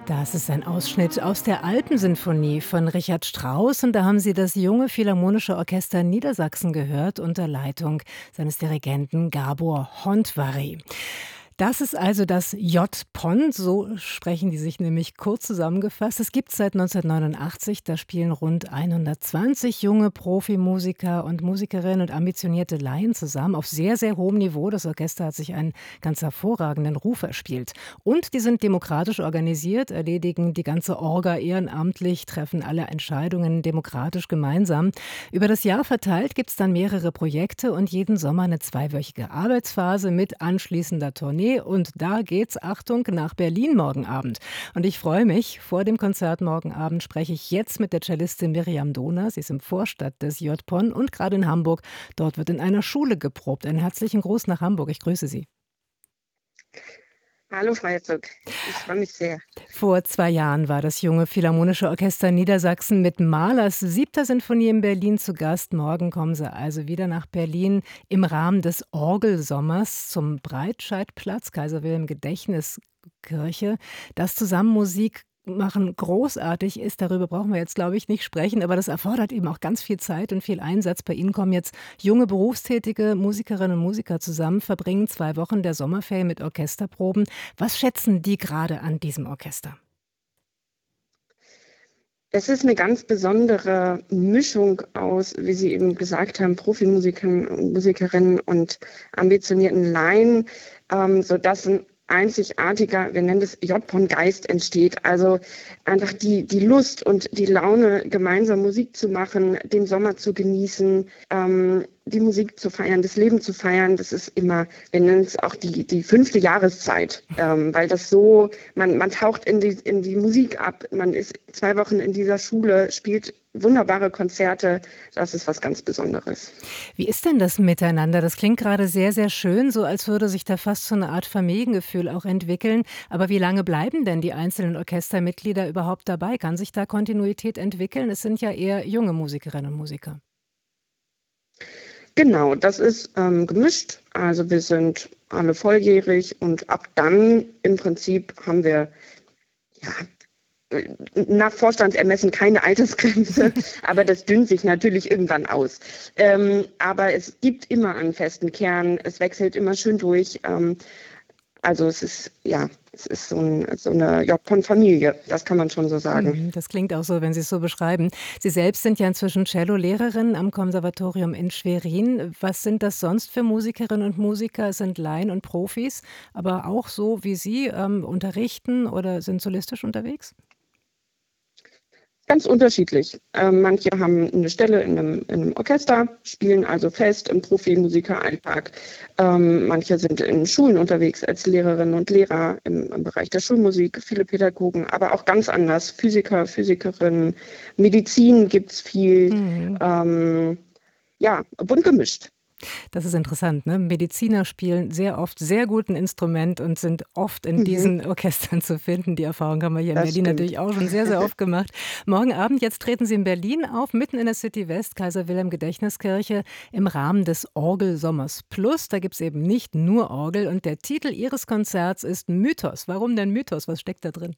Das ist ein Ausschnitt aus der Alpensinfonie von Richard Strauss und da haben Sie das Junge Philharmonische Orchester Niedersachsen gehört unter Leitung seines Dirigenten Gábor Hontvary. Das ist also das J-Pon, so sprechen die sich nämlich kurz zusammengefasst. Es gibt es seit 1989, da spielen rund 120 junge Profimusiker und Musikerinnen und ambitionierte Laien zusammen auf sehr, sehr hohem Niveau. Das Orchester hat sich einen ganz hervorragenden Ruf erspielt. Und die sind demokratisch organisiert, erledigen die ganze Orga ehrenamtlich, treffen alle Entscheidungen demokratisch gemeinsam. Über das Jahr verteilt gibt es dann mehrere Projekte und jeden Sommer eine 2-wöchige Arbeitsphase mit anschließender Tournee. Und da geht's, Achtung, nach Berlin morgen Abend. Und ich freue mich, vor dem Konzert morgen Abend spreche ich jetzt mit der Cellistin Miriam Dohner. Sie ist im Vorstand des J-Pon und gerade in Hamburg. Dort wird in einer Schule geprobt. Einen herzlichen Gruß nach Hamburg. Ich grüße Sie. Hallo Frau Herzog, ich freue mich sehr. Vor 2 Jahren war das Junge Philharmonische Orchester Niedersachsen mit Mahlers 7. Sinfonie in Berlin zu Gast. Morgen kommen sie also wieder nach Berlin im Rahmen des Orgelsommers zum Breitscheidplatz, Kaiser Wilhelm Gedächtniskirche. Das zusammen Musik machen großartig ist, darüber brauchen wir jetzt, glaube ich, nicht sprechen, aber das erfordert eben auch ganz viel Zeit und viel Einsatz. Bei Ihnen kommen jetzt junge berufstätige Musikerinnen und Musiker zusammen, verbringen 2 Wochen der Sommerferien mit Orchesterproben. Was schätzen die gerade an diesem Orchester? Es ist eine ganz besondere Mischung aus, wie Sie eben gesagt haben, Profimusikern und Musikerinnen und ambitionierten Laien, sodass ein einzigartiger, wir nennen es J-Pon-Geist entsteht. Also einfach die Lust und die Laune, gemeinsam Musik zu machen, den Sommer zu genießen, die Musik zu feiern, das Leben zu feiern. Das ist immer, wir nennen es auch die 5. Jahreszeit, weil das so, man taucht in die Musik ab, man ist 2 Wochen in dieser Schule, spielt wunderbare Konzerte. Das ist was ganz Besonderes. Wie ist denn das Miteinander? Das klingt gerade sehr, sehr schön, so als würde sich da fast so eine Art Familiengefühl auch entwickeln. Aber wie lange bleiben denn die einzelnen Orchestermitglieder überhaupt dabei? Kann sich da Kontinuität entwickeln? Es sind ja eher junge Musikerinnen und Musiker. Genau, das ist gemischt. Also wir sind alle volljährig und ab dann im Prinzip haben wir ja nach Vorstandsermessen keine Altersgrenze, aber das dünnt sich natürlich irgendwann aus. Aber es gibt immer einen festen Kern, es wechselt immer schön durch. Also es ist so eine J-Pon-Familie, das kann man schon so sagen. Das klingt auch so, wenn Sie es so beschreiben. Sie selbst sind ja inzwischen Cello-Lehrerin am Konservatorium in Schwerin. Was sind das sonst für Musikerinnen und Musiker? Es sind Laien und Profis, aber auch so wie Sie unterrichten oder sind solistisch unterwegs? Ganz unterschiedlich. Manche haben eine Stelle in einem Orchester, spielen also fest im Profimusikeralltag. Manche sind in Schulen unterwegs als Lehrerinnen und Lehrer im Bereich der Schulmusik, viele Pädagogen, aber auch ganz anders. Physiker, Physikerinnen, Medizin gibt es viel. Bunt gemischt. Das ist interessant, ne? Mediziner spielen sehr oft sehr gut ein Instrument und sind oft in diesen Orchestern zu finden. Die Erfahrung haben wir hier in Das Berlin stimmt. natürlich auch schon sehr, sehr oft gemacht. Morgen Abend, jetzt treten Sie in Berlin auf, mitten in der City West, Kaiser Wilhelm Gedächtniskirche, im Rahmen des Orgelsommers Plus. Da gibt es eben nicht nur Orgel und der Titel Ihres Konzerts ist Mythos. Warum denn Mythos? Was steckt da drin?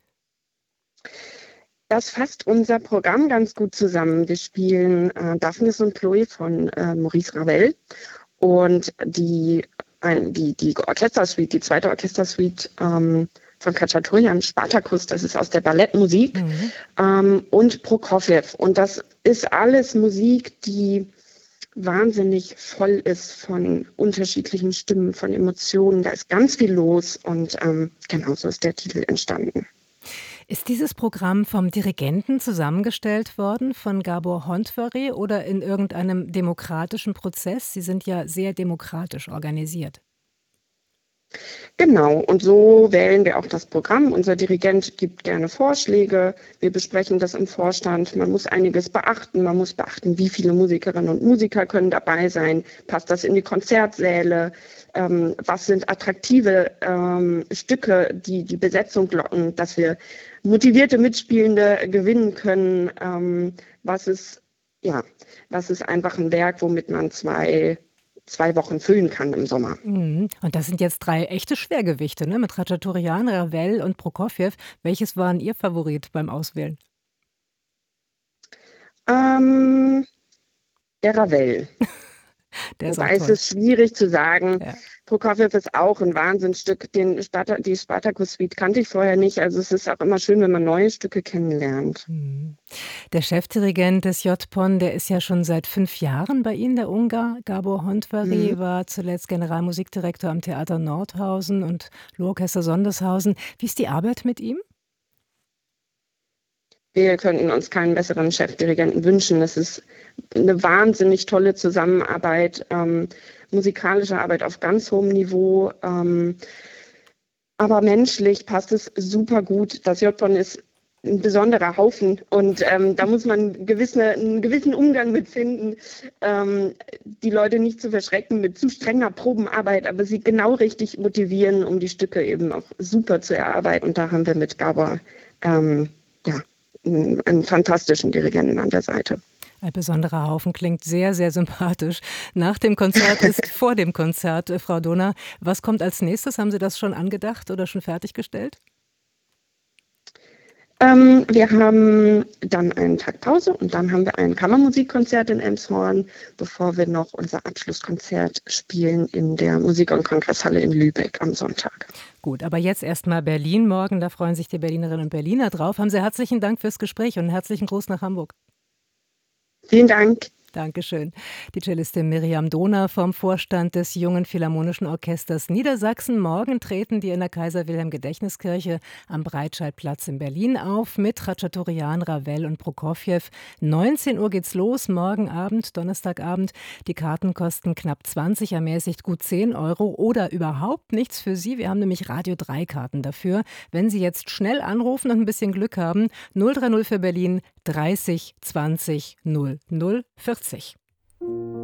Das fasst unser Programm ganz gut zusammen. Wir spielen Daphnis und Chloe von Maurice Ravel und die Orchestersuite, die 2. Orchestersuite von Khachaturian, Spartacus, das ist aus der Ballettmusik, und Prokofjew. Und das ist alles Musik, die wahnsinnig voll ist von unterschiedlichen Stimmen, von Emotionen. Da ist ganz viel los und genau so ist der Titel entstanden. Ist dieses Programm vom Dirigenten zusammengestellt worden, von Gábor Hontvary oder in irgendeinem demokratischen Prozess? Sie sind ja sehr demokratisch organisiert. Genau, und so wählen wir auch das Programm. Unser Dirigent gibt gerne Vorschläge. Wir besprechen das im Vorstand. Man muss einiges beachten. Man muss beachten, wie viele Musikerinnen und Musiker können dabei sein. Passt das in die Konzertsäle? Was sind attraktive Stücke, die die Besetzung locken, dass wir motivierte Mitspielende gewinnen können? Was ist einfach ein Werk, womit man zwei 2 Wochen füllen kann im Sommer. Mhm. Und das sind jetzt 3 echte Schwergewichte, ne? Mit Khachaturian, Ravel und Prokofjew. Welches war 'n Ihr Favorit beim Auswählen? Ähm, der Ravel. Der ist auch Wobei es toll. ist schwierig zu sagen. Ja. Prokofjew ist auch ein Wahnsinnsstück. Die Spartacus-Suite kannte ich vorher nicht. Also es ist auch immer schön, wenn man neue Stücke kennenlernt. Mhm. Der Chefdirigent des J-Pon, der ist ja schon seit 5 Jahren bei Ihnen, der Ungar. Gabor Mhm. Hontvary war zuletzt Generalmusikdirektor am Theater Nordhausen und Lohorchester Sondershausen. Wie ist die Arbeit mit ihm? Wir könnten uns keinen besseren Chefdirigenten wünschen. Es ist eine wahnsinnig tolle Zusammenarbeit, musikalische Arbeit auf ganz hohem Niveau. Aber menschlich passt es super gut. Das J-Pon ist ein besonderer Haufen und da muss man einen gewissen Umgang mit finden, die Leute nicht zu verschrecken mit zu strenger Probenarbeit, aber sie genau richtig motivieren, um die Stücke eben auch super zu erarbeiten. Und da haben wir mit Gabor ja, einen fantastischen Dirigenten an der Seite. Ein besonderer Haufen klingt sehr, sehr sympathisch. Nach dem Konzert ist vor dem Konzert, Frau Dohna. Was kommt als nächstes? Haben Sie das schon angedacht oder schon fertiggestellt? Wir haben dann einen Tag Pause und dann haben wir ein Kammermusikkonzert in Elmshorn, bevor wir noch unser Abschlusskonzert spielen in der Musik- und Kongresshalle in Lübeck am Sonntag. Gut, aber jetzt erst mal Berlin morgen. Da freuen sich die Berlinerinnen und Berliner drauf. Haben Sie herzlichen Dank fürs Gespräch und 'n herzlichen Gruß nach Hamburg. Vielen Dank. Dankeschön. Die Cellistin Miriam Dohna vom Vorstand des Jungen Philharmonischen Orchesters Niedersachsen. Morgen treten die in der Kaiser-Wilhelm-Gedächtniskirche am Breitscheidplatz in Berlin auf mit Khachaturian, Ravel und Prokofjew. 19 Uhr geht's los, morgen Abend, Donnerstagabend. Die Karten kosten knapp 20, ermäßigt gut 10 Euro oder überhaupt nichts für Sie. Wir haben nämlich Radio 3 Karten dafür. Wenn Sie jetzt schnell anrufen und ein bisschen Glück haben, 030 für Berlin 30 20 00 40.